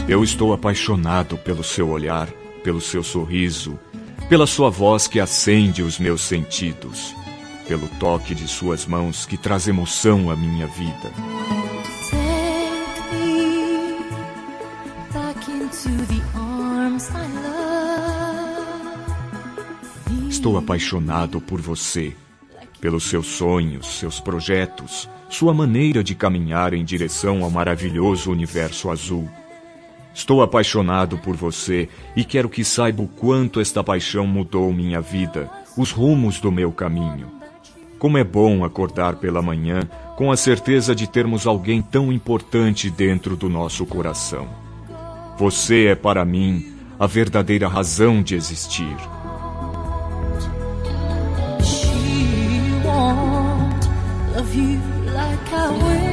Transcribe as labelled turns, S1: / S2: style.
S1: Eu estou apaixonado pelo seu olhar, pelo seu sorriso, pela sua voz que acende os meus sentidos, pelo toque de suas mãos que traz emoção à minha vida.
S2: Take me back into the arms I love.
S1: Estou apaixonado por você, pelos seus sonhos, seus projetos, sua maneira de caminhar em direção ao maravilhoso universo azul. Estou apaixonado por você e quero que saiba o quanto esta paixão mudou minha vida, os rumos do meu caminho. Como é bom acordar pela manhã com a certeza de termos alguém tão importante dentro do nosso coração. Você é para mim a verdadeira razão de existir.
S2: She won't love you like I will.